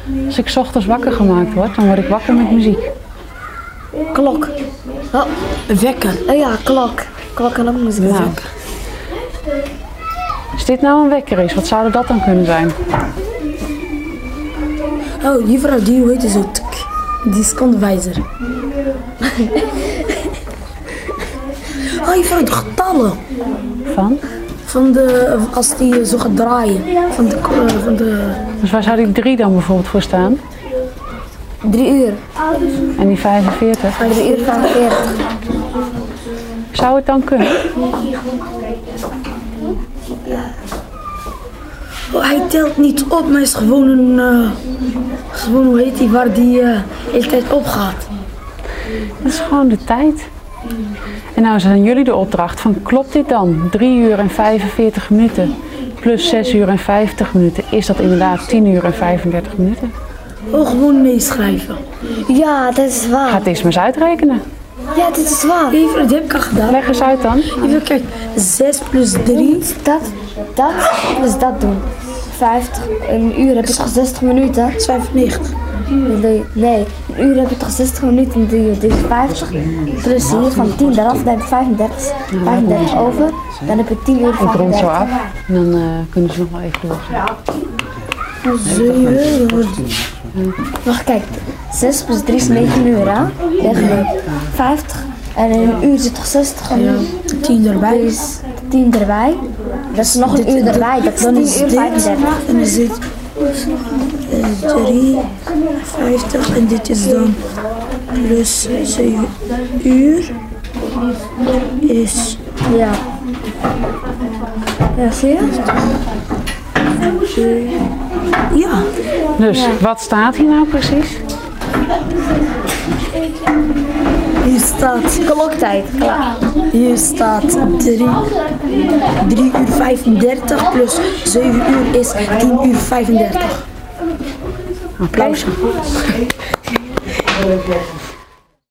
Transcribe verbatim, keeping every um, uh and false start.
Als ik 's ochtends wakker gemaakt word, dan word ik wakker met muziek. Klok. Oh. Wekker. Oh ja, klok. Klok kan ook muziek Nou. zijn. Als dit nou een wekker is, wat zou dat dan kunnen zijn? Oh, die vrouw, die, hoe heet het zo? Die secondewijzer. Oh, die vrouw, de getallen. Van? Van de, als die zo gaat draaien. Van de, uh, van de... Dus waar zou die drie dan bijvoorbeeld voor staan? Drie uur. En die vijfenveertig? Drie uur vijfenveertig. Zou het dan kunnen? Oh, hij telt niet op, maar is gewoon een... Uh, gewoon, hoe heet die, waar die uh, de hele tijd opgaat. Dat is gewoon de tijd. En nou zijn jullie de opdracht van klopt dit dan? drie uur en vijfenveertig minuten plus zes uur en vijftig minuten. Is dat inderdaad tien uur en vijfendertig minuten? Oh, gewoon meeschrijven. Ja, dat is waar. Ga het eens maar eens uitrekenen. Ja, dit is waar. Even, dat heb ik al gedaan. Leg eens uit dan. Even kijk, zes plus drie. Dat, dat, dus dat doen. vijftig, een uur heb je toch zestig minuten? vijfennegentig. Nee, nee, een uur heb je toch zestig minuten, die is vijftig. Plus hier van tien eraf, dan heb je vijfendertig, vijfendertig over. Dan heb je tien uur Ik rond vijfendertig. zo af. En dan uh, kunnen ze nog wel even doorgaan. zeven, wordt Wacht, kijk, zes plus drie is negen uur, hè? Tegen vijftig. En in een uur zit toch zestig minuten? tien erbij. Dus tien erbij. Dat is nog een Dit- uur erbij, dat is dan tien is uur dit- vijfendertig. En dan zit uh, drie, vijftig en dit is dan plus zeven uur is Ja. Ja, zie je? ja. Dus wat staat hier nou precies? Hier staat, Kloktijd. Ja. hier staat drie, drie uur vijfendertig plus zeven uur is tien uur vijfendertig. Applaus.